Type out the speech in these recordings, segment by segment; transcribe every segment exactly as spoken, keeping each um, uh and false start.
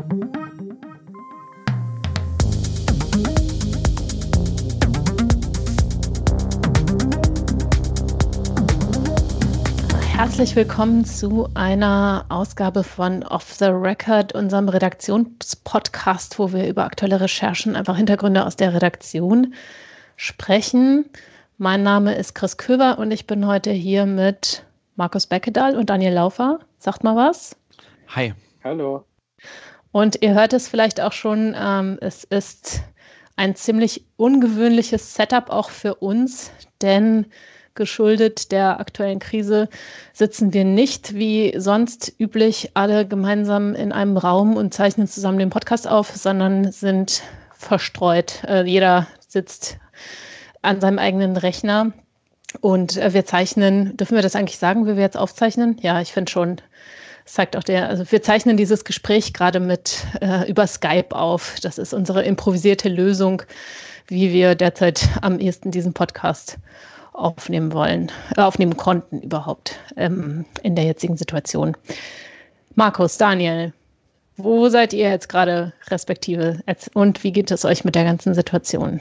Herzlich willkommen zu einer Ausgabe von Off the Record, unserem Redaktionspodcast, wo wir über aktuelle Recherchen, einfach Hintergründe aus der Redaktion sprechen. Mein Name ist Chris Köber und ich bin heute hier mit Markus Beckedahl und Daniel Laufer. Sagt mal was. Hi. Hallo. Und ihr hört es vielleicht auch schon, ähm, es ist ein ziemlich ungewöhnliches Setup auch für uns, denn geschuldet der aktuellen Krise sitzen wir nicht wie sonst üblich alle gemeinsam in einem Raum und zeichnen zusammen den Podcast auf, sondern sind verstreut. Äh, jeder sitzt an seinem eigenen Rechner und äh, wir zeichnen, dürfen wir das eigentlich sagen, wie wir jetzt aufzeichnen? Ja, ich finde schon, das zeigt auch der, also wir zeichnen dieses Gespräch gerade mit äh, über Skype auf. Das ist unsere improvisierte Lösung, wie wir derzeit am ehesten diesen Podcast aufnehmen wollen, äh, aufnehmen konnten überhaupt ähm, in der jetzigen Situation. Markus, Daniel, wo seid ihr jetzt gerade respektive und wie geht es euch mit der ganzen Situation?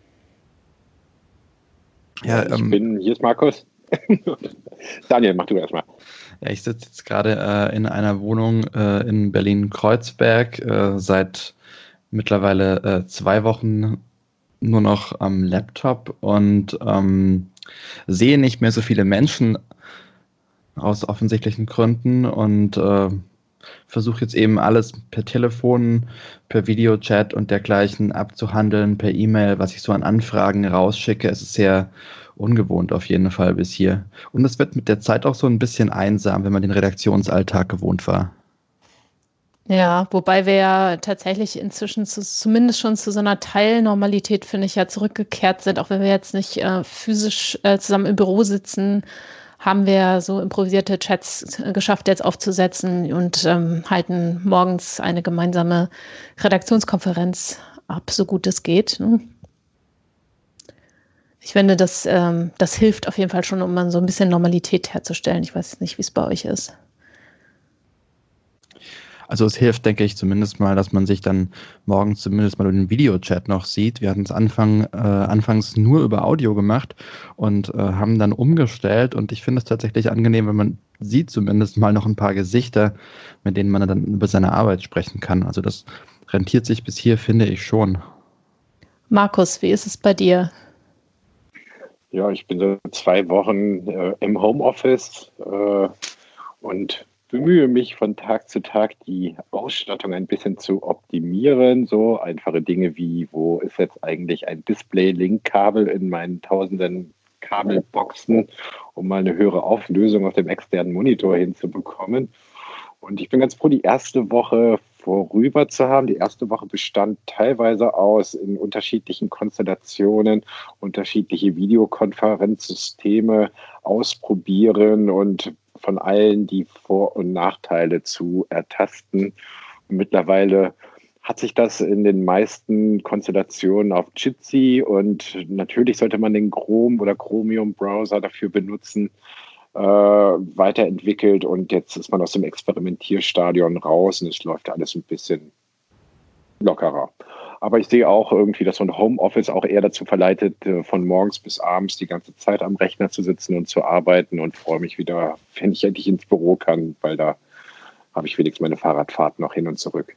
Ja, ich ähm, bin, hier ist Markus. Daniel, mach du erstmal. Ja, ich sitze jetzt gerade äh, in einer Wohnung äh, in Berlin-Kreuzberg äh, seit mittlerweile äh, zwei Wochen nur noch am Laptop und ähm, sehe nicht mehr so viele Menschen aus offensichtlichen Gründen und äh, versuche jetzt eben alles per Telefon, per Videochat und dergleichen abzuhandeln, per E-Mail, was ich so an Anfragen rausschicke. Es ist sehr ungewohnt auf jeden Fall bis hier. Und es wird mit der Zeit auch so ein bisschen einsam, wenn man den Redaktionsalltag gewohnt war. Ja, wobei wir ja tatsächlich inzwischen zu, zumindest schon zu so einer Teilnormalität, finde ich, ja zurückgekehrt sind. Auch wenn wir jetzt nicht äh, physisch äh, zusammen im Büro sitzen, haben wir so improvisierte Chats äh, geschafft, jetzt aufzusetzen und ähm, halten morgens eine gemeinsame Redaktionskonferenz ab, so gut es geht. Ne? Ich finde, das, ähm, das hilft auf jeden Fall schon, um mal so ein bisschen Normalität herzustellen. Ich weiß nicht, wie es bei euch ist. Also es hilft, denke ich, zumindest mal, dass man sich dann morgens zumindest mal in den Videochat noch sieht. Wir hatten es Anfang, äh, anfangs nur über Audio gemacht und äh, haben dann umgestellt. Und ich finde es tatsächlich angenehm, wenn man sieht zumindest mal noch ein paar Gesichter, mit denen man dann über seine Arbeit sprechen kann. Also das rentiert sich bis hier, finde ich schon. Markus, wie ist es bei dir? Ja, ich bin seit zwei Wochen äh, im Homeoffice äh, und bemühe mich von Tag zu Tag, die Ausstattung ein bisschen zu optimieren. So einfache Dinge wie, wo ist jetzt eigentlich ein Display-Link-Kabel in meinen tausenden Kabelboxen, um mal eine höhere Auflösung auf dem externen Monitor hinzubekommen. Und ich bin ganz froh, die erste Woche vorüber zu haben. Die erste Woche bestand teilweise aus in unterschiedlichen Konstellationen, unterschiedliche Videokonferenzsysteme ausprobieren und von allen die Vor- und Nachteile zu ertasten. Und mittlerweile hat sich das in den meisten Konstellationen auf Jitsi und natürlich sollte man den Chrome oder Chromium-Browser dafür benutzen, äh, weiterentwickelt und jetzt ist man aus dem Experimentierstadion raus und es läuft alles ein bisschen lockerer. Aber ich sehe auch irgendwie, dass so ein Homeoffice auch eher dazu verleitet, von morgens bis abends die ganze Zeit am Rechner zu sitzen und zu arbeiten und freue mich wieder, wenn ich endlich ins Büro kann, weil da habe ich wenigstens meine Fahrradfahrt noch hin und zurück.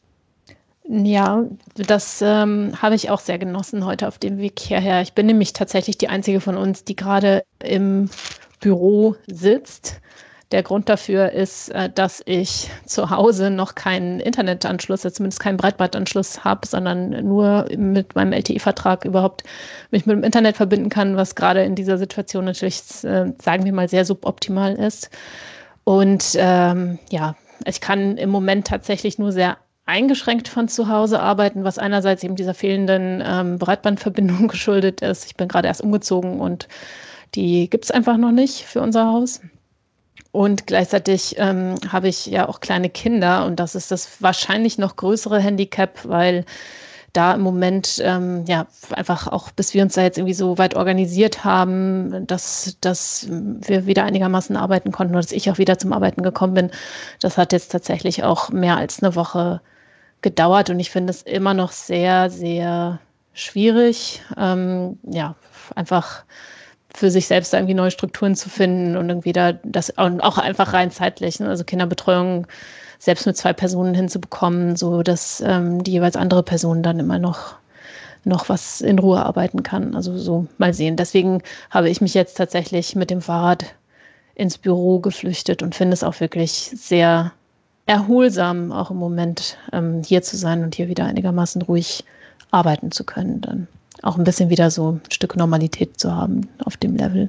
Ja, das ähm, habe ich auch sehr genossen heute auf dem Weg hierher. Ich bin nämlich tatsächlich die einzige von uns, die gerade im Büro sitzt. Der Grund dafür ist, dass ich zu Hause noch keinen Internetanschluss, also zumindest keinen Breitbandanschluss habe, sondern nur mit meinem L T E-Vertrag überhaupt mich mit dem Internet verbinden kann, was gerade in dieser Situation natürlich, sagen wir mal, sehr suboptimal ist. Und ähm, ja, ich kann im Moment tatsächlich nur sehr eingeschränkt von zu Hause arbeiten, was einerseits eben dieser fehlenden ähm, Breitbandverbindung geschuldet ist. Ich bin gerade erst umgezogen und die gibt es einfach noch nicht für unser Haus. Und gleichzeitig ähm, habe ich ja auch kleine Kinder und das ist das wahrscheinlich noch größere Handicap, weil da im Moment ähm, ja einfach auch, bis wir uns da jetzt irgendwie so weit organisiert haben, dass, dass wir wieder einigermaßen arbeiten konnten oder dass ich auch wieder zum Arbeiten gekommen bin, das hat jetzt tatsächlich auch mehr als eine Woche gedauert und ich finde es immer noch sehr, sehr schwierig, ähm, ja, einfach für sich selbst da irgendwie neue Strukturen zu finden und irgendwie da das und auch einfach rein zeitlich, ne? Also Kinderbetreuung selbst mit zwei Personen hinzubekommen, so dass ähm, die jeweils andere Person dann immer noch noch was in Ruhe arbeiten kann. Also so mal sehen. Deswegen habe ich mich jetzt tatsächlich mit dem Fahrrad ins Büro geflüchtet und finde es auch wirklich sehr erholsam, auch im Moment ähm, hier zu sein und hier wieder einigermaßen ruhig arbeiten zu können. Dann auch ein bisschen wieder so ein Stück Normalität zu haben auf dem Level.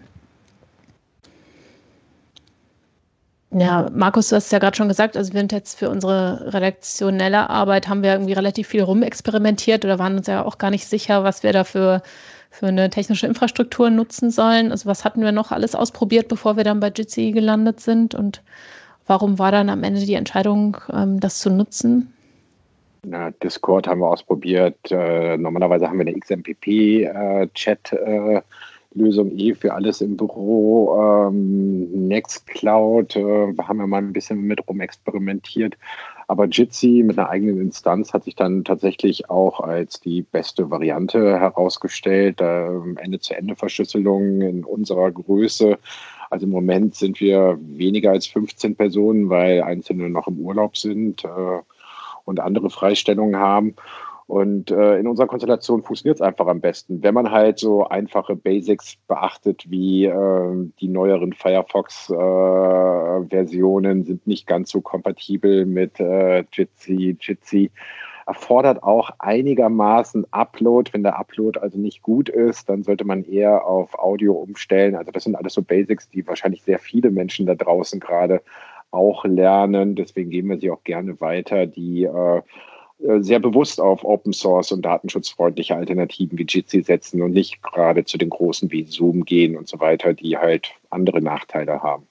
Ja, Markus, du hast es ja gerade schon gesagt, also wir sind jetzt für unsere redaktionelle Arbeit, haben wir irgendwie relativ viel rumexperimentiert oder waren uns ja auch gar nicht sicher, was wir da für, für eine technische Infrastruktur nutzen sollen. Also was hatten wir noch alles ausprobiert, bevor wir dann bei Jitsi gelandet sind und warum war dann am Ende die Entscheidung, ähm, das zu nutzen? Na, Discord haben wir ausprobiert. Äh, normalerweise haben wir eine X M P P-Chat- äh, Lösung eh für alles im Büro. Ähm, Nextcloud äh, haben wir mal ein bisschen mit rumexperimentiert. Aber Jitsi mit einer eigenen Instanz hat sich dann tatsächlich auch als die beste Variante herausgestellt. Ähm, Ende-zu-Ende-Verschlüsselung in unserer Größe. Also im Moment sind wir weniger als fünfzehn Personen, weil Einzelne noch im Urlaub sind äh, und andere Freistellungen haben. Und äh, in unserer Konstellation funktioniert es einfach am besten, wenn man halt so einfache Basics beachtet, wie äh, die neueren Firefox-Versionen äh, sind nicht ganz so kompatibel mit äh, Jitsi. Jitsi erfordert auch einigermaßen Upload. Wenn der Upload also nicht gut ist, dann sollte man eher auf Audio umstellen. Also das sind alles so Basics, die wahrscheinlich sehr viele Menschen da draußen gerade auch lernen. Deswegen geben wir sie auch gerne weiter, die äh, sehr bewusst auf Open Source und datenschutzfreundliche Alternativen wie Jitsi setzen und nicht gerade zu den großen wie Zoom gehen und so weiter, die halt andere Nachteile haben.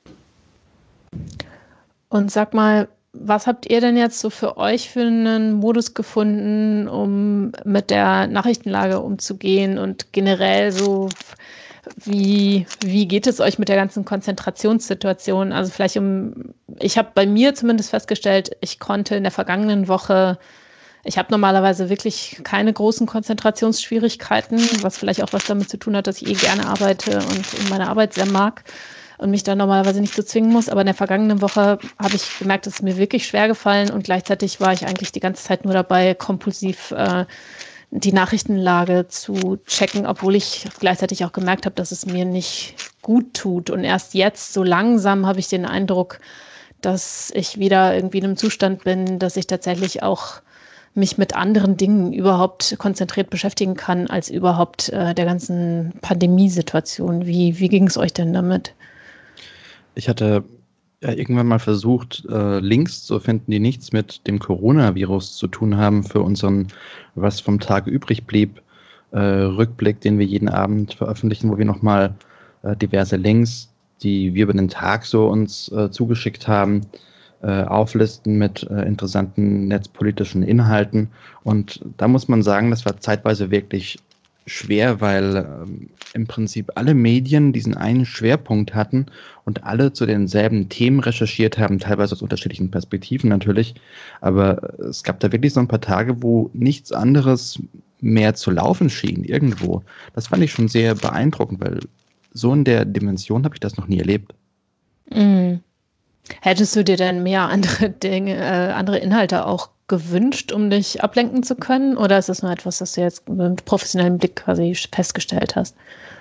Und sag mal, was habt ihr denn jetzt so für euch für einen Modus gefunden, um mit der Nachrichtenlage umzugehen und generell so, wie, wie geht es euch mit der ganzen Konzentrationssituation? Also vielleicht um, ich habe bei mir zumindest festgestellt, ich konnte in der vergangenen Woche Ich habe normalerweise wirklich keine großen Konzentrationsschwierigkeiten, was vielleicht auch was damit zu tun hat, dass ich eh gerne arbeite und meine Arbeit sehr mag und mich da normalerweise nicht so zwingen muss. Aber in der vergangenen Woche habe ich gemerkt, es ist mir wirklich schwer gefallen und gleichzeitig war ich eigentlich die ganze Zeit nur dabei, kompulsiv äh, die Nachrichtenlage zu checken, obwohl ich gleichzeitig auch gemerkt habe, dass es mir nicht gut tut. Und erst jetzt, so langsam, habe ich den Eindruck, dass ich wieder irgendwie in einem Zustand bin, dass ich tatsächlich auch mich mit anderen Dingen überhaupt konzentriert beschäftigen kann, als überhaupt äh, der ganzen Pandemiesituation. Wie, wie ging es euch denn damit? Ich hatte ja irgendwann mal versucht, äh, Links zu finden, die nichts mit dem Coronavirus zu tun haben, für unseren Was vom Tag übrig blieb äh, Rückblick, den wir jeden Abend veröffentlichen, wo wir nochmal äh, diverse Links, die wir über den Tag so uns äh, zugeschickt haben, äh, auflisten mit äh, interessanten netzpolitischen Inhalten. Und da muss man sagen, das war zeitweise wirklich schwer, weil ähm, im Prinzip alle Medien diesen einen Schwerpunkt hatten und alle zu denselben Themen recherchiert haben, teilweise aus unterschiedlichen Perspektiven natürlich. Aber es gab da wirklich so ein paar Tage, wo nichts anderes mehr zu laufen schien, irgendwo. Das fand ich schon sehr beeindruckend, weil so in der Dimension habe ich das noch nie erlebt. Mhm. Hättest du dir denn mehr andere Dinge, äh, andere Inhalte auch gewünscht, um dich ablenken zu können? Oder ist das nur etwas, das du jetzt mit professionellem Blick quasi festgestellt hast?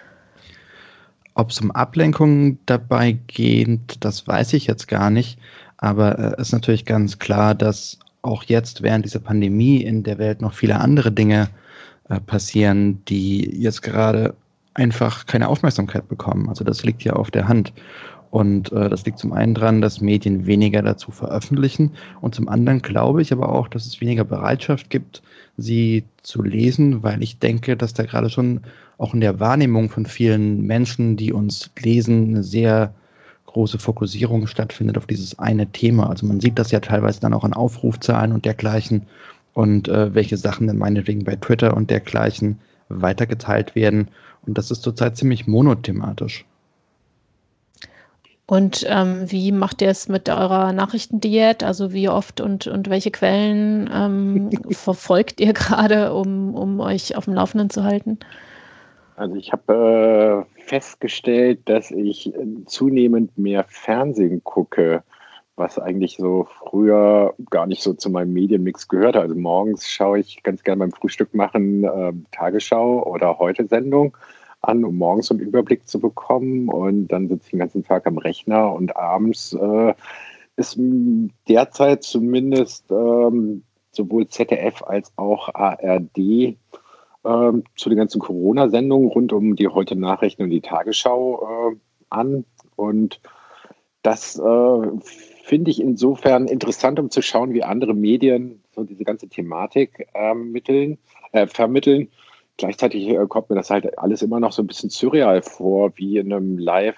Ob es um Ablenkung dabei geht, das weiß ich jetzt gar nicht. Aber es äh, ist natürlich ganz klar, dass auch jetzt während dieser Pandemie in der Welt noch viele andere Dinge äh, passieren, die jetzt gerade einfach keine Aufmerksamkeit bekommen. Also das liegt ja auf der Hand. Und äh, das liegt zum einen daran, dass Medien weniger dazu veröffentlichen und zum anderen glaube ich aber auch, dass es weniger Bereitschaft gibt, sie zu lesen, weil ich denke, dass da gerade schon auch in der Wahrnehmung von vielen Menschen, die uns lesen, eine sehr große Fokussierung stattfindet auf dieses eine Thema. Also man sieht das ja teilweise dann auch an Aufrufzahlen und dergleichen und äh, welche Sachen dann meinetwegen bei Twitter und dergleichen weitergeteilt werden. Und das ist zurzeit ziemlich monothematisch. Und ähm, wie macht ihr es mit eurer Nachrichtendiät? Also wie oft und, und welche Quellen ähm, verfolgt ihr gerade, um, um euch auf dem Laufenden zu halten? Also ich habe äh, festgestellt, dass ich äh, zunehmend mehr Fernsehen gucke, was eigentlich so früher gar nicht so zu meinem Medienmix gehört. Also morgens schaue ich ganz gerne beim Frühstück machen äh, Tagesschau oder Heute-Sendung an, um morgens so einen Überblick zu bekommen. Und dann sitze ich den ganzen Tag am Rechner und abends äh, ist m, derzeit zumindest ähm, sowohl Z D F als auch A R D ähm, zu den ganzen Corona-Sendungen rund um die Heute-Nachrichten und die Tagesschau äh, an. Und das äh, finde ich insofern interessant, um zu schauen, wie andere Medien so diese ganze Thematik äh, mitteln, äh, vermitteln. Gleichzeitig äh, kommt mir das halt alles immer noch so ein bisschen surreal vor, wie in einem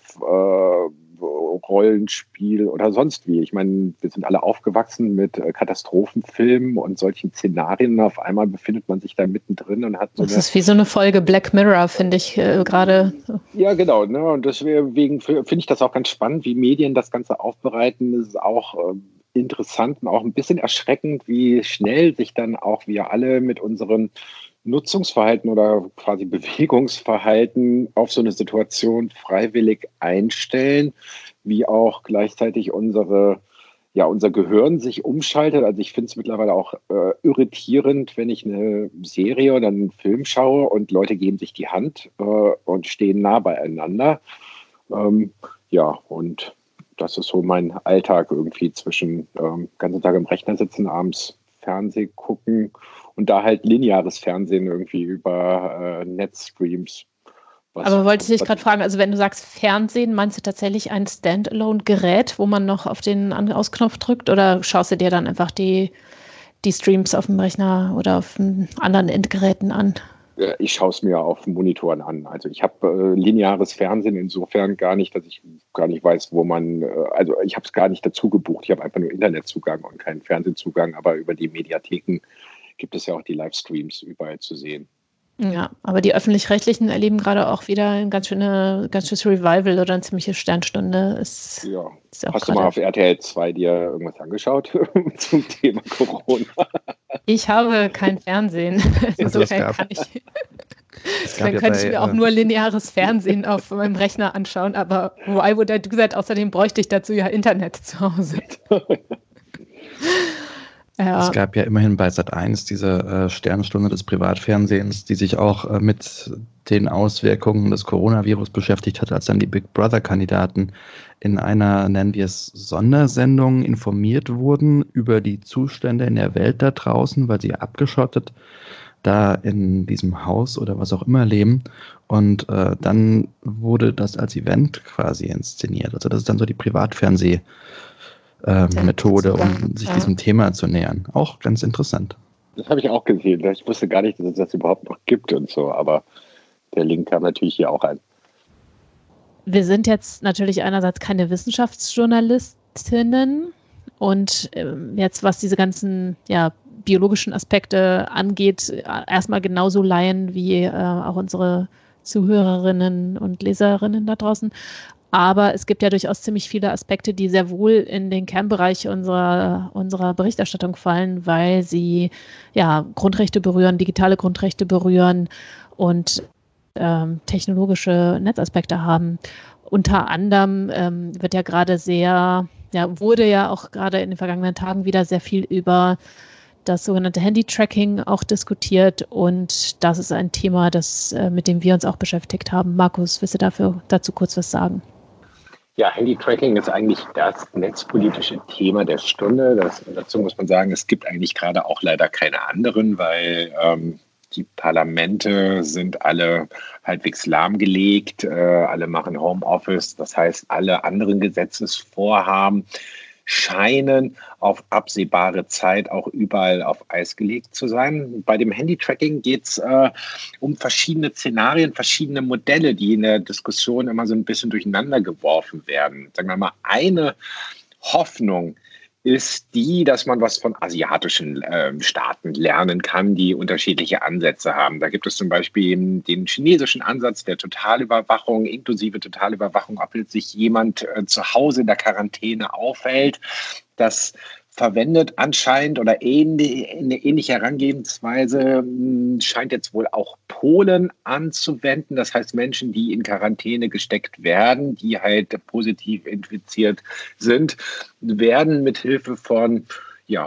Live-Rollenspiel äh, oder sonst wie. Ich meine, wir sind alle aufgewachsen mit äh, Katastrophenfilmen und solchen Szenarien. Auf einmal befindet man sich da mittendrin und hat so Das eine... ist wie so eine Folge Black Mirror, finde ich äh, gerade. Ja, genau. Ne? Und deswegen finde ich das auch ganz spannend, wie Medien das Ganze aufbereiten. Es ist auch äh, interessant und auch ein bisschen erschreckend, wie schnell sich dann auch wir alle mit unseren Nutzungsverhalten oder quasi Bewegungsverhalten auf so eine Situation freiwillig einstellen, wie auch gleichzeitig unsere, ja, unser Gehirn sich umschaltet. Also ich finde es mittlerweile auch äh, irritierend, wenn ich eine Serie oder einen Film schaue und Leute geben sich die Hand äh, und stehen nah beieinander. Ähm, ja, und das ist so mein Alltag irgendwie zwischen ähm, ganzen Tag im Rechner sitzen, abends Fernsehen gucken und da halt lineares Fernsehen irgendwie über äh, Netzstreams. Was, Aber wollte ich dich was gerade fragen, also wenn du sagst Fernsehen, meinst du tatsächlich ein Standalone-Gerät, wo man noch auf den An- Ausknopf drückt, oder schaust du dir dann einfach die, die Streams auf dem Rechner oder auf den anderen Endgeräten an? äh, ich schaue es mir auf Monitoren an. Also ich habe äh, lineares Fernsehen insofern gar nicht, dass ich gar nicht weiß, wo man, äh, also ich habe es gar nicht dazu gebucht. Ich habe einfach nur Internetzugang und keinen Fernsehzugang, aber über die Mediatheken gibt es ja auch die Livestreams überall zu sehen. Ja, aber die Öffentlich-Rechtlichen erleben gerade auch wieder ein ganz schöne, ganz schönes Revival oder eine ziemliche Sternstunde. Ist, Ja. ist auch Hast du mal gerade. auf R T L zwei dir irgendwas angeschaut zum Thema Corona? Ich habe kein Fernsehen. Also es Insofern gab, kann ich. es gab Dann ja könnte ich bei, mir auch äh, nur lineares Fernsehen auf meinem Rechner anschauen, aber why would I do that? Außerdem bräuchte ich dazu ja Internet zu Hause. es Ja, gab ja immerhin bei Sat eins diese äh, Sternstunde des Privatfernsehens, die sich auch äh, mit den Auswirkungen des Coronavirus beschäftigt hat, als dann die Big Brother-Kandidaten in einer, nennen wir es, Sondersendung informiert wurden über die Zustände in der Welt da draußen, weil sie abgeschottet da in diesem Haus oder was auch immer leben. Und äh, dann wurde das als Event quasi inszeniert. Also das ist dann so die Privatfernseh- äh, Methode, um sich ja. diesem Thema zu nähern. Auch ganz interessant. Das habe ich auch gesehen. Ich wusste gar nicht, dass es das überhaupt noch gibt und so, aber der Link kam natürlich hier auch ein. Wir sind jetzt natürlich einerseits keine Wissenschaftsjournalistinnen und ähm, jetzt, was diese ganzen ja, biologischen Aspekte angeht, äh, erstmal genauso Laien wie äh, auch unsere Zuhörerinnen und Leserinnen da draußen. Aber es gibt ja durchaus ziemlich viele Aspekte, die sehr wohl in den Kernbereich unserer, unserer Berichterstattung fallen, weil sie ja Grundrechte berühren, digitale Grundrechte berühren und ähm, technologische Netzaspekte haben. Unter anderem ähm, wird ja gerade sehr, ja, wurde ja auch gerade in den vergangenen Tagen wieder sehr viel über das sogenannte Handy-Tracking auch diskutiert, und das ist ein Thema, das, äh, mit dem wir uns auch beschäftigt haben. Markus, willst du dafür, dazu kurz was sagen? Ja, Handy-Tracking ist eigentlich das netzpolitische Thema der Stunde. Das, dazu muss man sagen, es gibt eigentlich gerade auch leider keine anderen, weil ähm, die Parlamente sind alle halbwegs lahmgelegt, äh, alle machen Homeoffice. Das heißt, alle anderen Gesetzesvorhaben scheinen auf absehbare Zeit auch überall auf Eis gelegt zu sein. Bei dem Handy-Tracking geht es äh, um verschiedene Szenarien, verschiedene Modelle, die in der Diskussion immer so ein bisschen durcheinander geworfen werden. Sagen wir mal, eine Hoffnung, ist die, dass man was von asiatischen äh, Staaten lernen kann, die unterschiedliche Ansätze haben. Da gibt es zum Beispiel den chinesischen Ansatz der Totalüberwachung, inklusive Totalüberwachung, ob jetzt sich jemand äh, zu Hause in der Quarantäne aufhält. Das verwendet anscheinend oder ähnlich, eine ähnliche Herangehensweise scheint jetzt wohl auch Polen anzuwenden. Das heißt, Menschen, die in Quarantäne gesteckt werden, die halt positiv infiziert sind, werden mit Hilfe von ja,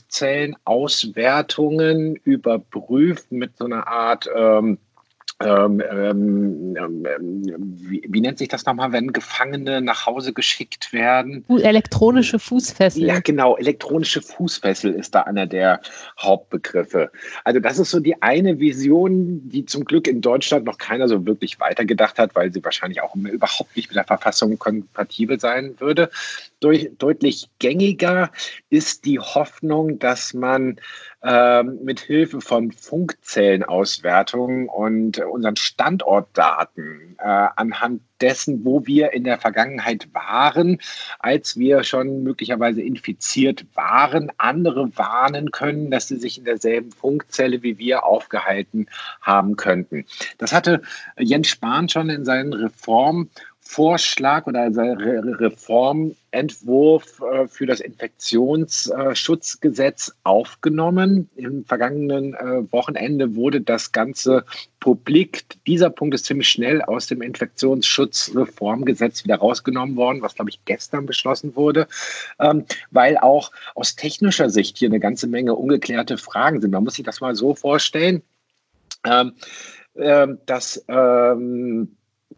Funkzellenauswertungen überprüft mit so einer Art ähm, Ähm, ähm, ähm, wie, wie nennt sich das nochmal, wenn Gefangene nach Hause geschickt werden? Elektronische Fußfessel. Ja, genau. Elektronische Fußfessel ist da einer der Hauptbegriffe. Also das ist so die eine Vision, die zum Glück in Deutschland noch keiner so wirklich weitergedacht hat, weil sie wahrscheinlich auch überhaupt nicht mit der Verfassung kompatibel sein würde. Durch, deutlich gängiger ist die Hoffnung, dass man ähm, mit Hilfe von Funkzellenauswertungen und äh, unseren Standortdaten äh, anhand dessen, wo wir in der Vergangenheit waren, als wir schon möglicherweise infiziert waren, andere warnen können, dass sie sich in derselben Funkzelle wie wir aufgehalten haben könnten. Das hatte Jens Spahn schon in seinen Reformvorschlag oder Reformentwurf äh, für das Infektionsschutzgesetz aufgenommen. Im vergangenen äh, Wochenende wurde das Ganze publik. Dieser Punkt ist ziemlich schnell aus dem Infektionsschutzreformgesetz wieder rausgenommen worden, was, glaube ich, gestern beschlossen wurde, ähm, weil auch aus technischer Sicht hier eine ganze Menge ungeklärte Fragen sind. Man muss sich das mal so vorstellen, ähm, äh, dass ähm,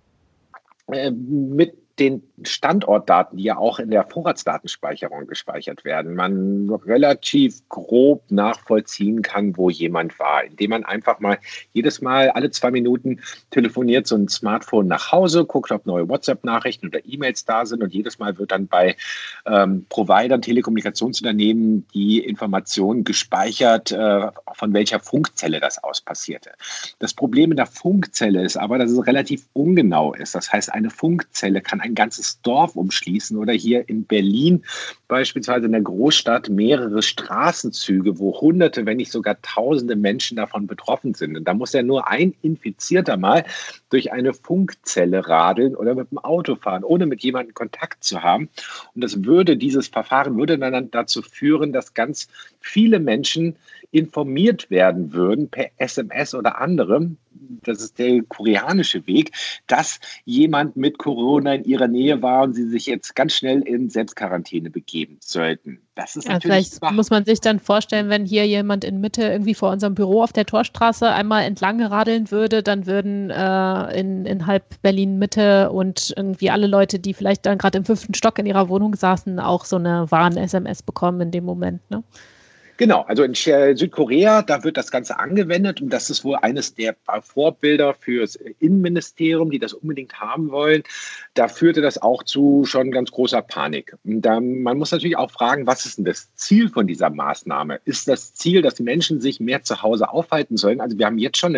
äh, mit den Standortdaten, die ja auch in der Vorratsdatenspeicherung gespeichert werden, man relativ grob nachvollziehen kann, wo jemand war, indem man einfach mal jedes Mal alle zwei Minuten telefoniert so ein Smartphone nach Hause, guckt, ob neue WhatsApp-Nachrichten oder E-Mails da sind und jedes Mal wird dann bei ähm, Providern, Telekommunikationsunternehmen die Information gespeichert, äh, von welcher Funkzelle das aus passierte. Das Problem in der Funkzelle ist aber, dass es relativ ungenau ist. Das heißt, eine Funkzelle kann ein ganzes Dorf umschließen oder hier in Berlin beispielsweise in der Großstadt mehrere Straßenzüge, wo Hunderte, wenn nicht sogar Tausende Menschen davon betroffen sind. Und da muss ja nur ein Infizierter mal durch eine Funkzelle radeln oder mit dem Auto fahren, ohne mit jemandem Kontakt zu haben. Und das würde, dieses Verfahren würde dann dazu führen, dass ganz viele Menschen informiert werden würden per S M S oder anderem, das ist der koreanische Weg, dass jemand mit Corona in ihrer Nähe war und sie sich jetzt ganz schnell in Selbstquarantäne begeben sollten. Das ist ja, natürlich vielleicht muss man sich dann vorstellen, wenn hier jemand in Mitte irgendwie vor unserem Büro auf der Torstraße einmal entlang radeln würde, dann würden äh, in, in halb Berlin Mitte und irgendwie alle Leute, die vielleicht dann gerade im fünften Stock in ihrer Wohnung saßen, auch so eine Warn-S M S bekommen in dem Moment, ne? Genau, also in Südkorea, da wird das Ganze angewendet und das ist wohl eines der Vorbilder fürs Innenministerium, die das unbedingt haben wollen. Da führte das auch zu schon ganz großer Panik. Und dann, man muss natürlich auch fragen, was ist denn das Ziel von dieser Maßnahme? Ist das Ziel, dass Menschen sich mehr zu Hause aufhalten sollen? Also wir haben jetzt schon eine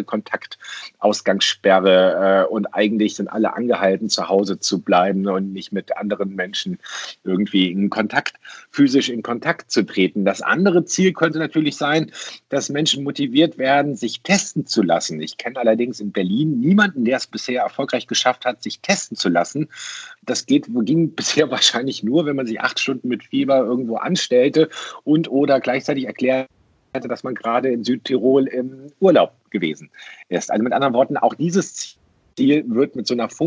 Kontaktausgangssperre äh, und eigentlich sind alle angehalten, zu Hause zu bleiben und nicht mit anderen Menschen irgendwie in Kontakt, physisch in Kontakt zu treten. Das andere Ziel könnte natürlich sein, dass Menschen motiviert werden, sich testen zu lassen. Ich kenne allerdings in Berlin niemanden, der es bisher erfolgreich geschafft hat, sich testen zu lassen. Das geht, ging bisher wahrscheinlich nur, wenn man sich acht Stunden mit Fieber irgendwo anstellte und oder gleichzeitig erklärt, dass man gerade in Südtirol im Urlaub gewesen ist. Also mit anderen Worten, auch dieses Ziel wird mit so einer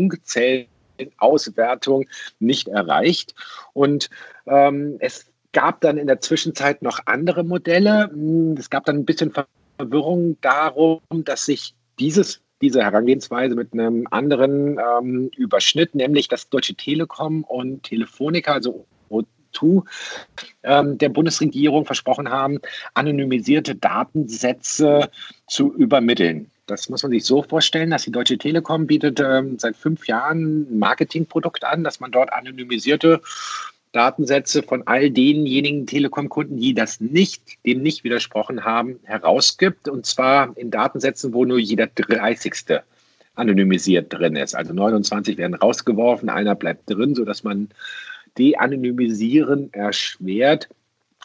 Funkzellenauswertung nicht erreicht. Und ähm, es gab dann in der Zwischenzeit noch andere Modelle. Es gab dann ein bisschen Verwirrung darum, dass sich dieses, diese Herangehensweise mit einem anderen ähm, überschnitt, nämlich dass Deutsche Telekom und Telefonica, also O zwei, ähm, der Bundesregierung versprochen haben, anonymisierte Datensätze zu übermitteln. Das muss man sich so vorstellen, dass die Deutsche Telekom bietet ähm, seit fünf Jahren ein Marketingprodukt an, dass man dort anonymisierte Datensätze von all denjenigen Telekom-Kunden, die das nicht, dem nicht widersprochen haben, herausgibt. Und zwar in Datensätzen, wo nur jeder dreißigste anonymisiert drin ist. Also neunundzwanzig werden rausgeworfen, einer bleibt drin, sodass man De-Anonymisieren erschwert.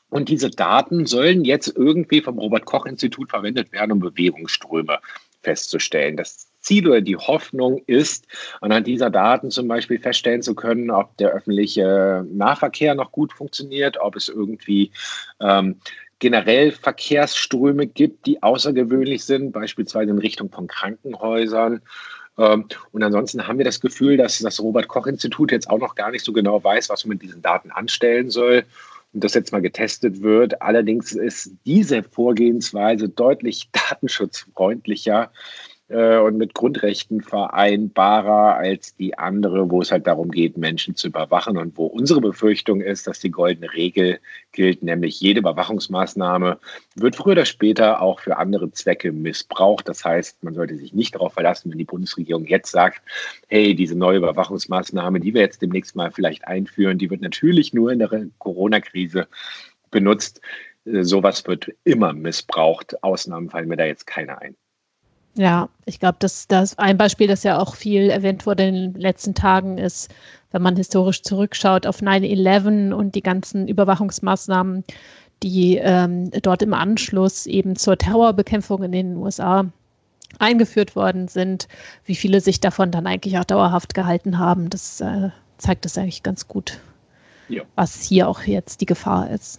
Und diese Daten sollen jetzt irgendwie vom Robert-Koch-Institut verwendet werden, um Bewegungsströme festzustellen. Das Ziel oder die Hoffnung ist, anhand dieser Daten zum Beispiel feststellen zu können, ob der öffentliche Nahverkehr noch gut funktioniert, ob es irgendwie ähm, generell Verkehrsströme gibt, die außergewöhnlich sind, beispielsweise in Richtung von Krankenhäusern. Ähm, und ansonsten haben wir das Gefühl, dass das Robert-Koch-Institut jetzt auch noch gar nicht so genau weiß, was man mit diesen Daten anstellen soll. Und das jetzt mal getestet wird. Allerdings ist diese Vorgehensweise deutlich datenschutzfreundlicher äh, und mit Grundrechten vereinbarer als die andere, wo es halt darum geht, Menschen zu überwachen und wo unsere Befürchtung ist, dass die goldene Regel gilt, nämlich jede Überwachungsmaßnahme wird früher oder später auch für andere Zwecke missbraucht. Das heißt, man sollte sich nicht darauf verlassen, wenn die Bundesregierung jetzt sagt, hey, diese neue Überwachungsmaßnahme, die wir jetzt demnächst mal vielleicht einführen, die wird natürlich nur in der Corona-Krise benutzt. Sowas wird immer missbraucht. Ausnahmen fallen mir da jetzt keine ein. Ja, ich glaube, dass das ein Beispiel, das ja auch viel erwähnt wurde in den letzten Tagen, ist, wenn man historisch zurückschaut auf neun elf und die ganzen Überwachungsmaßnahmen, die ähm, dort im Anschluss eben zur Terrorbekämpfung in den U S A eingeführt worden sind, wie viele sich davon dann eigentlich auch dauerhaft gehalten haben. Das äh, zeigt das eigentlich ganz gut, ja, was hier auch jetzt die Gefahr ist.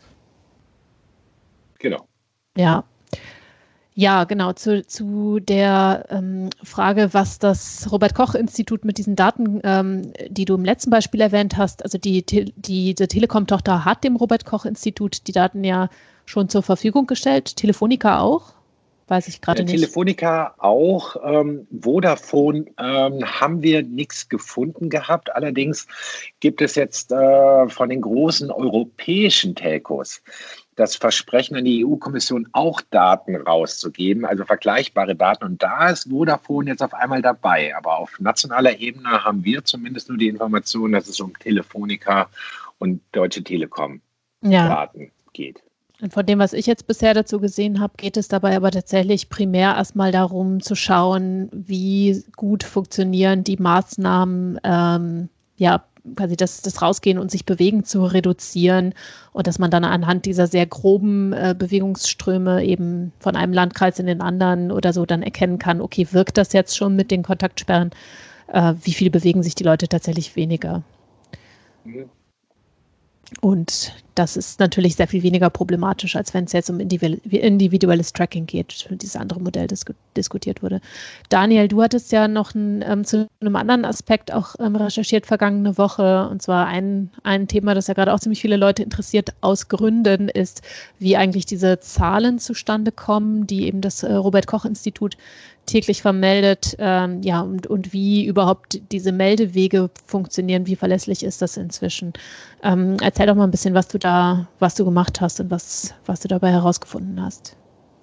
Genau. Ja. Ja, genau, zu, zu der ähm, Frage, was das Robert-Koch-Institut mit diesen Daten, ähm, die du im letzten Beispiel erwähnt hast, also die, die, die Telekom-Tochter hat dem Robert-Koch-Institut die Daten ja schon zur Verfügung gestellt, Telefonica auch? Weiß ich gerade ja, nicht. Telefonica auch. Ähm, Vodafone ähm, haben wir nichts gefunden gehabt. Allerdings gibt es jetzt äh, von den großen europäischen Telcos das Versprechen an die E U-Kommission, auch Daten rauszugeben, also vergleichbare Daten. Und da ist Vodafone jetzt auf einmal dabei. Aber auf nationaler Ebene haben wir zumindest nur die Information, dass es um Telefonica und Deutsche Telekom ja. Daten geht. Und von dem, was ich jetzt bisher dazu gesehen habe, geht es dabei aber tatsächlich primär erstmal darum zu schauen, wie gut funktionieren die Maßnahmen, ähm, ja, quasi das, das Rausgehen und sich bewegen zu reduzieren und dass man dann anhand dieser sehr groben äh, Bewegungsströme eben von einem Landkreis in den anderen oder so dann erkennen kann, okay, wirkt das jetzt schon mit den Kontaktsperren? Äh, wie viel bewegen sich die Leute tatsächlich weniger? Mhm. Und das ist natürlich sehr viel weniger problematisch, als wenn es jetzt um individuelles Tracking geht, dieses andere Modell dis- diskutiert wurde. Daniel, du hattest ja noch ein, ähm, zu einem anderen Aspekt auch ähm, recherchiert vergangene Woche, und zwar ein, ein Thema, das ja gerade auch ziemlich viele Leute interessiert, aus Gründen ist, wie eigentlich diese Zahlen zustande kommen, die eben das äh, Robert-Koch-Institut täglich vermeldet, ähm, ja, und, und wie überhaupt diese Meldewege funktionieren, wie verlässlich ist das inzwischen. Ähm, erzähl doch mal ein bisschen, was du da, was du gemacht hast und was, was du dabei herausgefunden hast.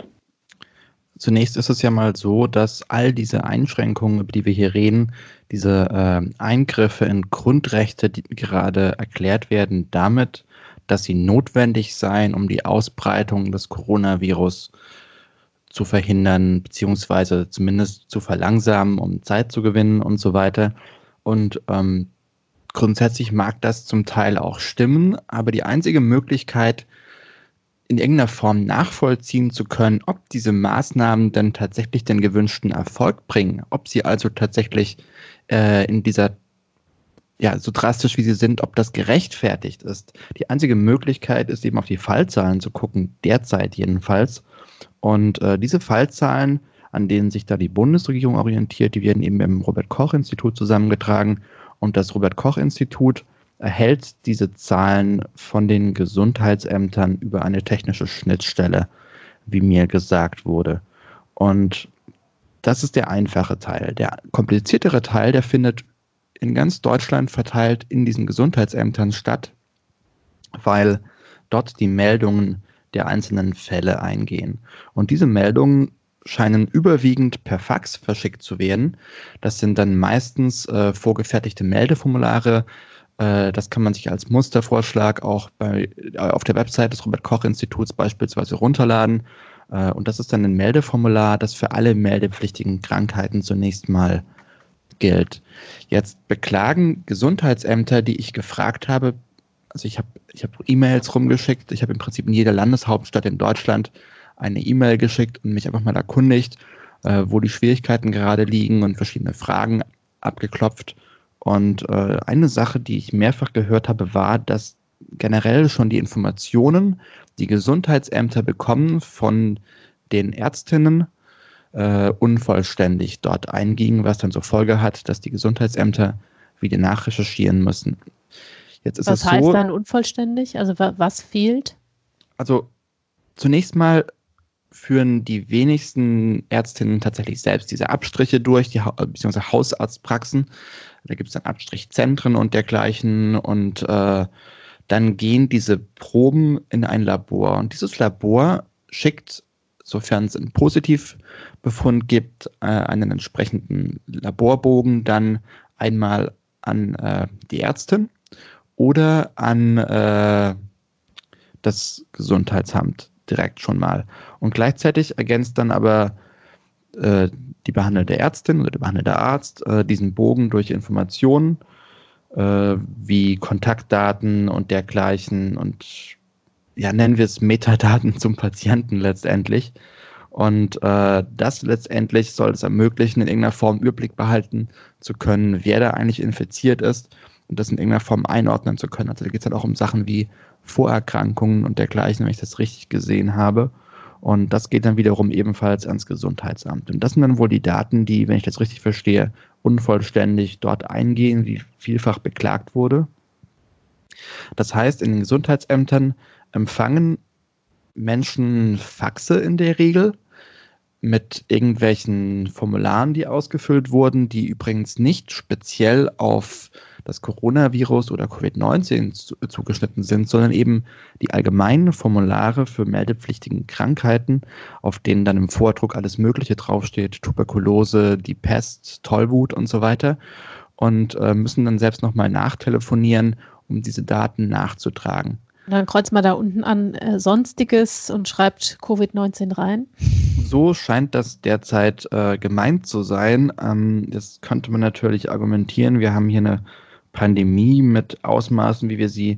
Zunächst ist es ja mal so, dass all diese Einschränkungen, über die wir hier reden, diese äh, Eingriffe in Grundrechte, die gerade erklärt werden, damit, dass sie notwendig seien, um die Ausbreitung des Coronavirus zu verhindern, beziehungsweise zumindest zu verlangsamen, um Zeit zu gewinnen und so weiter. Und ähm, grundsätzlich mag das zum Teil auch stimmen, aber die einzige Möglichkeit, in irgendeiner Form nachvollziehen zu können, ob diese Maßnahmen denn tatsächlich den gewünschten Erfolg bringen, ob sie also tatsächlich äh, in dieser, ja, so drastisch wie sie sind, ob das gerechtfertigt ist. Die einzige Möglichkeit ist eben auf die Fallzahlen zu gucken, derzeit jedenfalls. Und äh, diese Fallzahlen, an denen sich da die Bundesregierung orientiert, die werden eben im Robert-Koch-Institut zusammengetragen. Und das Robert-Koch-Institut erhält diese Zahlen von den Gesundheitsämtern über eine technische Schnittstelle, wie mir gesagt wurde. Und das ist der einfache Teil. Der kompliziertere Teil, der findet in ganz Deutschland verteilt in diesen Gesundheitsämtern statt, weil dort die Meldungen der einzelnen Fälle eingehen. Und diese Meldungen scheinen überwiegend per Fax verschickt zu werden. Das sind dann meistens äh, vorgefertigte Meldeformulare. Äh, das kann man sich als Mustervorschlag auch bei, äh, auf der Website des Robert-Koch-Instituts beispielsweise runterladen. Äh, und das ist dann ein Meldeformular, das für alle meldepflichtigen Krankheiten zunächst mal gilt. Jetzt beklagen Gesundheitsämter, die ich gefragt habe, Also ich habe ich hab E-Mails rumgeschickt. Ich habe im Prinzip in jeder Landeshauptstadt in Deutschland eine E-Mail geschickt und mich einfach mal erkundigt, äh, wo die Schwierigkeiten gerade liegen und verschiedene Fragen abgeklopft. Und äh, eine Sache, die ich mehrfach gehört habe, war, dass generell schon die Informationen, die Gesundheitsämter bekommen von den Ärztinnen, äh, unvollständig dort eingingen, was dann zur Folge hat, dass die Gesundheitsämter wieder nachrecherchieren müssen. Jetzt ist Was es heißt so, dann unvollständig? Also wa- was fehlt? also zunächst mal führen die wenigsten Ärztinnen tatsächlich selbst diese Abstriche durch, die ha- beziehungsweise Hausarztpraxen. Da gibt es dann Abstrichzentren und dergleichen und äh, dann gehen diese Proben in ein Labor. Und dieses Labor schickt, sofern es einen Positivbefund gibt, äh, einen entsprechenden Laborbogen dann einmal an äh, die Ärztin oder an äh, das Gesundheitsamt direkt schon mal. Und gleichzeitig ergänzt dann aber äh, die behandelte Ärztin oder der behandelte Arzt äh, diesen Bogen durch Informationen äh, wie Kontaktdaten und dergleichen und ja, nennen wir es Metadaten zum Patienten letztendlich. Und äh, das letztendlich soll es ermöglichen, in irgendeiner Form Überblick behalten zu können, wer da eigentlich infiziert ist und das in irgendeiner Form einordnen zu können. Also da geht es halt auch um Sachen wie Vorerkrankungen und dergleichen, wenn ich das richtig gesehen habe. Und das geht dann wiederum ebenfalls ans Gesundheitsamt. Und das sind dann wohl die Daten, die, wenn ich das richtig verstehe, unvollständig dort eingehen, wie vielfach beklagt wurde. Das heißt, in den Gesundheitsämtern empfangen Menschen Faxe in der Regel mit irgendwelchen Formularen, die ausgefüllt wurden, die übrigens nicht speziell auf das Coronavirus oder Covid neunzehn zu, zugeschnitten sind, sondern eben die allgemeinen Formulare für meldepflichtigen Krankheiten, auf denen dann im Vordruck alles Mögliche draufsteht, Tuberkulose, die Pest, Tollwut und so weiter, und äh, müssen dann selbst nochmal nachtelefonieren, um diese Daten nachzutragen. Und dann kreuzt man da unten an äh, Sonstiges und schreibt Covid neunzehn rein. So scheint das derzeit äh, gemeint zu sein. Ähm, das könnte man natürlich argumentieren. Wir haben hier eine Pandemie mit Ausmaßen, wie wir sie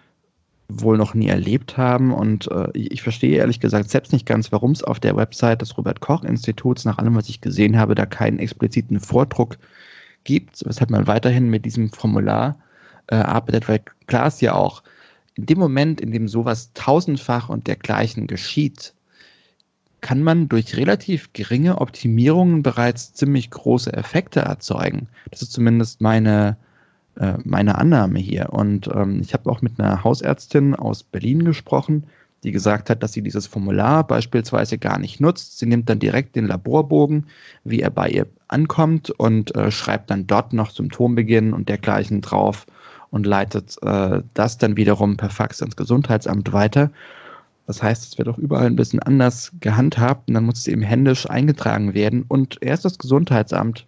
wohl noch nie erlebt haben. Und äh, ich verstehe ehrlich gesagt selbst nicht ganz, warum es auf der Website des Robert-Koch-Instituts, nach allem, was ich gesehen habe, da keinen expliziten Vordruck gibt, weshalb man weiterhin mit diesem Formular äh, arbeitet, weil klar ist ja auch, in dem Moment, in dem sowas tausendfach und dergleichen geschieht, kann man durch relativ geringe Optimierungen bereits ziemlich große Effekte erzeugen. Das ist zumindest meine, äh, meine Annahme hier. Und ähm, ich habe auch mit einer Hausärztin aus Berlin gesprochen, die gesagt hat, dass sie dieses Formular beispielsweise gar nicht nutzt. Sie nimmt dann direkt den Laborbogen, wie er bei ihr ankommt, und äh, schreibt dann dort noch Symptombeginn und dergleichen drauf und leitet äh, das dann wiederum per Fax ans Gesundheitsamt weiter. Das heißt, es wird auch überall ein bisschen anders gehandhabt und dann muss es eben händisch eingetragen werden. Und erst das Gesundheitsamt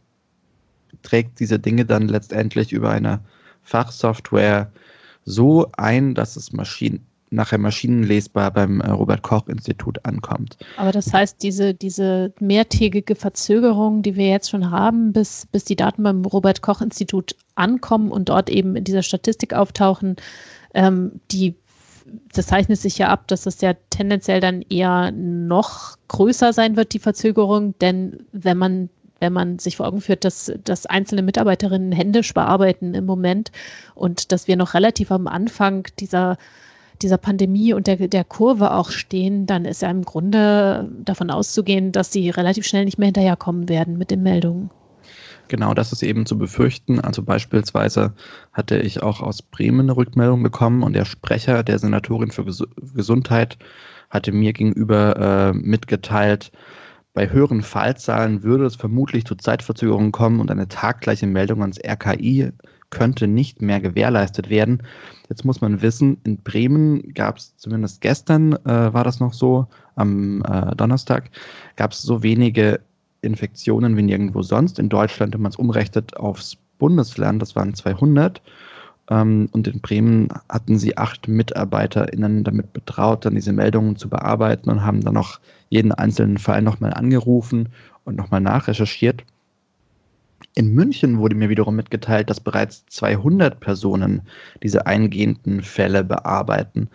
trägt diese Dinge dann letztendlich über eine Fachsoftware so ein, dass es Maschinen, nachher maschinenlesbar beim Robert-Koch-Institut ankommt. Aber das heißt, diese, diese mehrtägige Verzögerung, die wir jetzt schon haben, bis, bis die Daten beim Robert-Koch-Institut ankommen und dort eben in dieser Statistik auftauchen, ähm, die, das zeichnet sich ja ab, dass das ja tendenziell dann eher noch größer sein wird, die Verzögerung, denn wenn man wenn man sich vor Augen führt, dass, dass einzelne Mitarbeiterinnen händisch bearbeiten im Moment und dass wir noch relativ am Anfang dieser dieser Pandemie und der, der Kurve auch stehen, dann ist ja im Grunde davon auszugehen, dass sie relativ schnell nicht mehr hinterherkommen werden mit den Meldungen. Genau, das ist eben zu befürchten. Also beispielsweise hatte ich auch aus Bremen eine Rückmeldung bekommen und der Sprecher der Senatorin für Ges- Gesundheit hatte mir gegenüber äh, mitgeteilt, bei höheren Fallzahlen würde es vermutlich zu Zeitverzögerungen kommen und eine taggleiche Meldung ans R K I könnte nicht mehr gewährleistet werden. Jetzt muss man wissen, in Bremen gab es zumindest gestern, äh, war das noch so, am äh, Donnerstag, gab es so wenige Infektionen wie nirgendwo sonst in Deutschland, wenn man es umrechnet aufs Bundesland, das waren zweihundert. Ähm, und in Bremen hatten sie acht MitarbeiterInnen damit betraut, dann diese Meldungen zu bearbeiten und haben dann noch jeden einzelnen Fall nochmal angerufen und nochmal nachrecherchiert. In München wurde mir wiederum mitgeteilt, dass bereits zweihundert Personen diese eingehenden Fälle bearbeiten.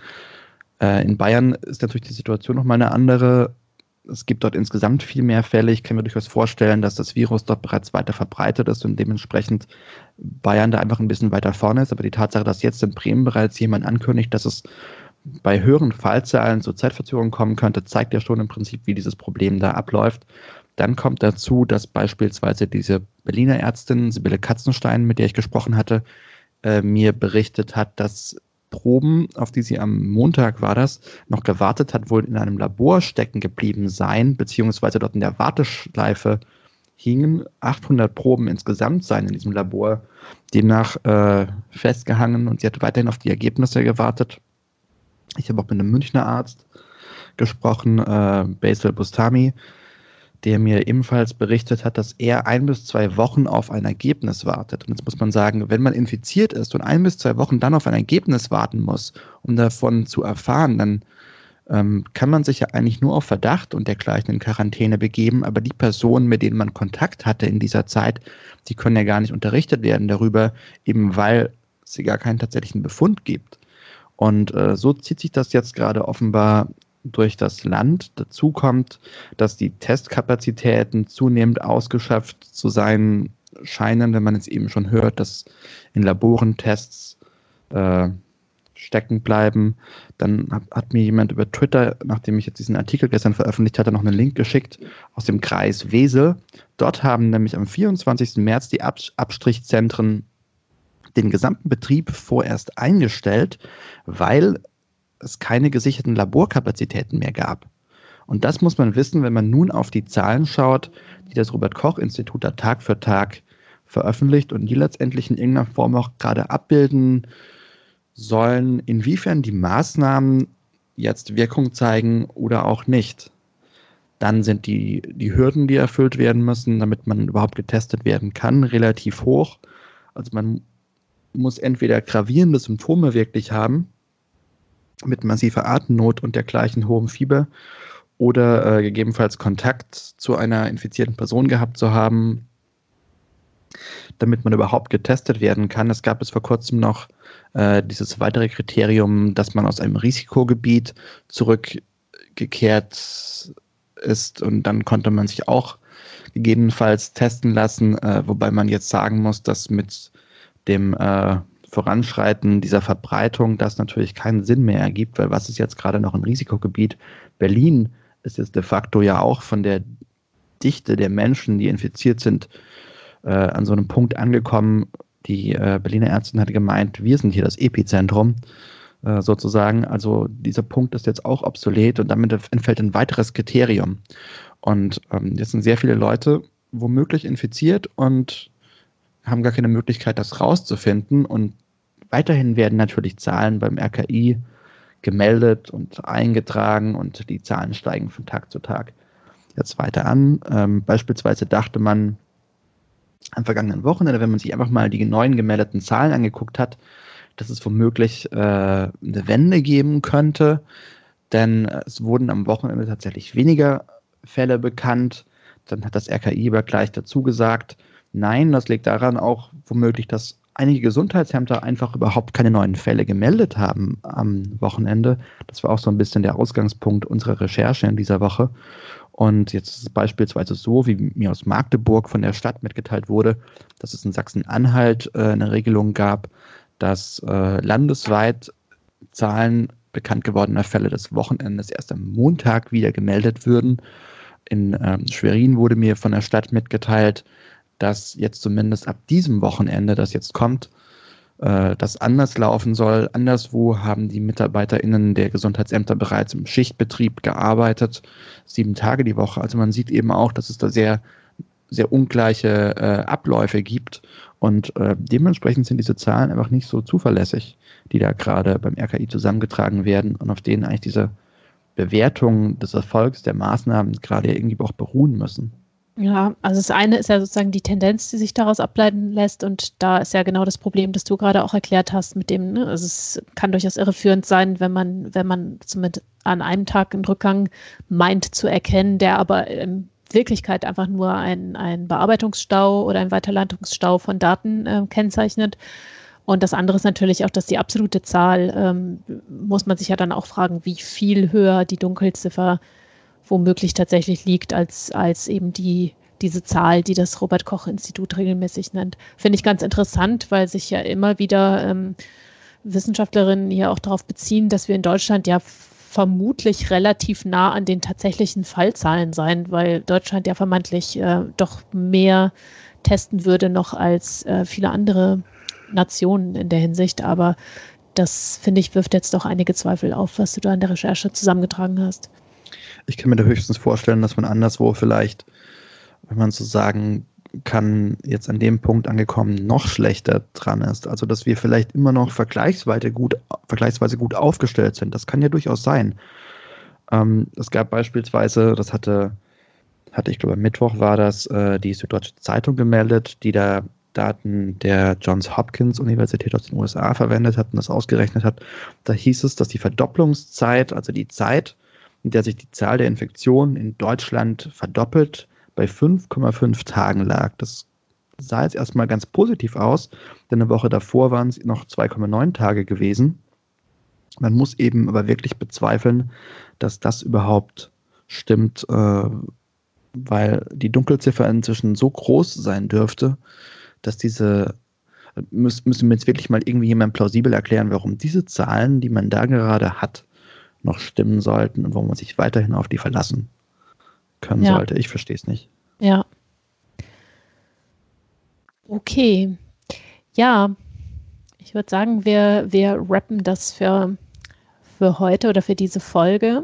Äh, in Bayern ist natürlich die Situation nochmal eine andere. Es gibt dort insgesamt viel mehr Fälle. Ich kann mir durchaus vorstellen, dass das Virus dort bereits weiter verbreitet ist und dementsprechend Bayern da einfach ein bisschen weiter vorne ist. Aber die Tatsache, dass jetzt in Bremen bereits jemand ankündigt, dass es bei höheren Fallzahlen zu Zeitverzögerungen kommen könnte, zeigt ja schon im Prinzip, wie dieses Problem da abläuft. Dann kommt dazu, dass beispielsweise diese Berliner Ärztin Sibylle Katzenstein, mit der ich gesprochen hatte, äh, mir berichtet hat, dass Proben, auf die sie am Montag war das, noch gewartet hat, wohl in einem Labor stecken geblieben seien, beziehungsweise dort in der Warteschleife hingen. achthundert Proben insgesamt seien in diesem Labor demnach äh, festgehangen und sie hat weiterhin auf die Ergebnisse gewartet. Ich habe auch mit einem Münchner Arzt gesprochen, äh, Basil Bustami, der mir ebenfalls berichtet hat, dass er ein bis zwei Wochen auf ein Ergebnis wartet. Und jetzt muss man sagen, wenn man infiziert ist und ein bis zwei Wochen dann auf ein Ergebnis warten muss, um davon zu erfahren, dann ähm, kann man sich ja eigentlich nur auf Verdacht und dergleichen in Quarantäne begeben, aber die Personen, mit denen man Kontakt hatte in dieser Zeit, die können ja gar nicht unterrichtet werden darüber, eben weil es gar keinen tatsächlichen Befund gibt. Und äh, so zieht sich das jetzt gerade offenbar durch das Land. Dazu kommt, dass die Testkapazitäten zunehmend ausgeschöpft zu sein scheinen, wenn man jetzt eben schon hört, dass in Laboren Tests äh, stecken bleiben. Dann hat, hat mir jemand über Twitter, nachdem ich jetzt diesen Artikel gestern veröffentlicht hatte, noch einen Link geschickt aus dem Kreis Wesel. Dort haben nämlich am vierundzwanzigsten März die Ab- Abstrichzentren den gesamten Betrieb vorerst eingestellt, weil es keine gesicherten Laborkapazitäten mehr gab. Und das muss man wissen, wenn man nun auf die Zahlen schaut, die das Robert-Koch-Institut da Tag für Tag veröffentlicht und die letztendlich in irgendeiner Form auch gerade abbilden sollen, inwiefern die Maßnahmen jetzt Wirkung zeigen oder auch nicht. Dann sind die, die Hürden, die erfüllt werden müssen, damit man überhaupt getestet werden kann, relativ hoch. Also man muss entweder gravierende Symptome wirklich haben, mit massiver Atemnot und dergleichen hohem Fieber oder äh, gegebenenfalls Kontakt zu einer infizierten Person gehabt zu haben, damit man überhaupt getestet werden kann. Es gab bis vor kurzem noch äh, dieses weitere Kriterium, dass man aus einem Risikogebiet zurückgekehrt ist und dann konnte man sich auch gegebenenfalls testen lassen, äh, wobei man jetzt sagen muss, dass mit dem äh, Voranschreiten dieser Verbreitung das natürlich keinen Sinn mehr ergibt, weil was ist jetzt gerade noch ein Risikogebiet? Berlin ist jetzt de facto ja auch von der Dichte der Menschen, die infiziert sind, äh, an so einem Punkt angekommen. Die äh, Berliner Ärztin hatte gemeint, wir sind hier das Epizentrum äh, sozusagen. Also dieser Punkt ist jetzt auch obsolet und damit entfällt ein weiteres Kriterium. Und ähm, jetzt sind sehr viele Leute womöglich infiziert und haben gar keine Möglichkeit, das rauszufinden. Und weiterhin werden natürlich Zahlen beim R K I gemeldet und eingetragen und die Zahlen steigen von Tag zu Tag jetzt weiter an. Ähm, beispielsweise dachte man am vergangenen Wochenende, wenn man sich einfach mal die neuen gemeldeten Zahlen angeguckt hat, dass es womöglich äh, eine Wende geben könnte, denn es wurden am Wochenende tatsächlich weniger Fälle bekannt. Dann hat das R K I aber gleich dazu gesagt, nein, das liegt daran auch womöglich, dass einige Gesundheitsämter einfach überhaupt keine neuen Fälle gemeldet haben am Wochenende. Das war auch so ein bisschen der Ausgangspunkt unserer Recherche in dieser Woche. Und jetzt ist es beispielsweise so, wie mir aus Magdeburg von der Stadt mitgeteilt wurde, dass es in Sachsen-Anhalt äh, eine Regelung gab, dass äh, landesweit Zahlen bekannt gewordener Fälle des Wochenendes erst am Montag wieder gemeldet würden. In ähm, Schwerin wurde mir von der Stadt mitgeteilt, dass jetzt zumindest ab diesem Wochenende, das jetzt kommt, äh, das anders laufen soll. Anderswo haben die MitarbeiterInnen der Gesundheitsämter bereits im Schichtbetrieb gearbeitet, sieben Tage die Woche. Also man sieht eben auch, dass es da sehr, sehr ungleiche äh, Abläufe gibt und äh, dementsprechend sind diese Zahlen einfach nicht so zuverlässig, die da gerade beim R K I zusammengetragen werden und auf denen eigentlich diese Bewertung des Erfolgs der Maßnahmen gerade irgendwie auch beruhen müssen. Ja, also das eine ist ja sozusagen die Tendenz, die sich daraus ableiten lässt und da ist ja genau das Problem, das du gerade auch erklärt hast mit dem, ne? Also es kann durchaus irreführend sein, wenn man, wenn man zumindest an einem Tag einen Rückgang meint zu erkennen, der aber im Wirklichkeit einfach nur ein, ein Bearbeitungsstau oder ein Weiterleitungsstau von Daten äh, kennzeichnet. Und das andere ist natürlich auch, dass die absolute Zahl, ähm, muss man sich ja dann auch fragen, wie viel höher die Dunkelziffer womöglich tatsächlich liegt, als, als eben die, diese Zahl, die das Robert-Koch-Institut regelmäßig nennt. Finde ich ganz interessant, weil sich ja immer wieder ähm, Wissenschaftlerinnen hier auch darauf beziehen, dass wir in Deutschland ja vermutlich relativ nah an den tatsächlichen Fallzahlen sein, weil Deutschland ja vermeintlich äh, doch mehr testen würde noch als äh, viele andere Nationen in der Hinsicht. Aber das, finde ich, wirft jetzt doch einige Zweifel auf, was du da in der Recherche zusammengetragen hast. Ich kann mir da höchstens vorstellen, dass man anderswo vielleicht, wenn man so sagen kann, jetzt an dem Punkt angekommen, noch schlechter dran ist. Also, dass wir vielleicht immer noch vergleichsweise gut, vergleichsweise gut aufgestellt sind. Das kann ja durchaus sein. Ähm, es gab beispielsweise, das hatte, hatte ich glaube, am Mittwoch war das, äh, die Süddeutsche Zeitung gemeldet, die da Daten der Johns Hopkins Universität aus den U S A verwendet hat und das ausgerechnet hat. Da hieß es, dass die Verdopplungszeit, also die Zeit, in der sich die Zahl der Infektionen in Deutschland verdoppelt, bei fünf Komma fünf Tagen lag. Das sah jetzt erstmal ganz positiv aus, denn eine Woche davor waren es noch zwei Komma neun Tage gewesen. Man muss eben aber wirklich bezweifeln, dass das überhaupt stimmt, äh, weil die Dunkelziffer inzwischen so groß sein dürfte, dass diese, müß, müssen wir jetzt wirklich mal irgendwie jemand plausibel erklären, warum diese Zahlen, die man da gerade hat, noch stimmen sollten und warum man sich weiterhin auf die verlassen können ja. sollte. Ich verstehe es nicht. Ja. Okay. Ja, ich würde sagen, wir, wir rappen das für, für heute oder für diese Folge.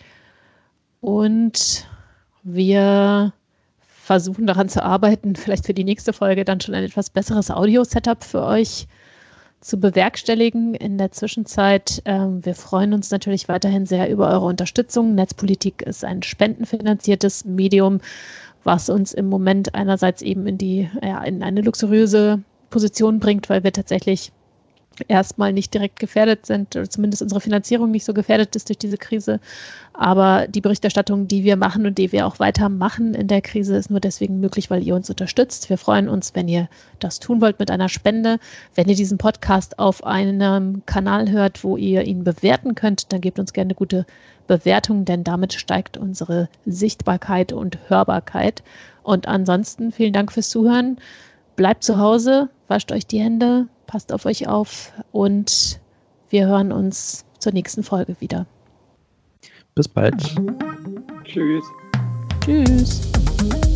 Und wir versuchen daran zu arbeiten, vielleicht für die nächste Folge dann schon ein etwas besseres Audio-Setup für euch zu bewerkstelligen. In der Zwischenzeit, ähm, wir freuen uns natürlich weiterhin sehr über eure Unterstützung. Netzpolitik ist ein spendenfinanziertes Medium, was uns im Moment einerseits eben in die, ja, in eine luxuriöse Position bringt, weil wir tatsächlich erstmal nicht direkt gefährdet sind, oder zumindest unsere Finanzierung nicht so gefährdet ist durch diese Krise. Aber die Berichterstattung, die wir machen und die wir auch weitermachen in der Krise, ist nur deswegen möglich, weil ihr uns unterstützt. Wir freuen uns, wenn ihr das tun wollt mit einer Spende. Wenn ihr diesen Podcast auf einem Kanal hört, wo ihr ihn bewerten könnt, dann gebt uns gerne eine gute Bewertung, denn damit steigt unsere Sichtbarkeit und Hörbarkeit. Und ansonsten vielen Dank fürs Zuhören. Bleibt zu Hause, wascht euch die Hände, passt auf euch auf und wir hören uns zur nächsten Folge wieder. Bis bald. Tschüss. Tschüss.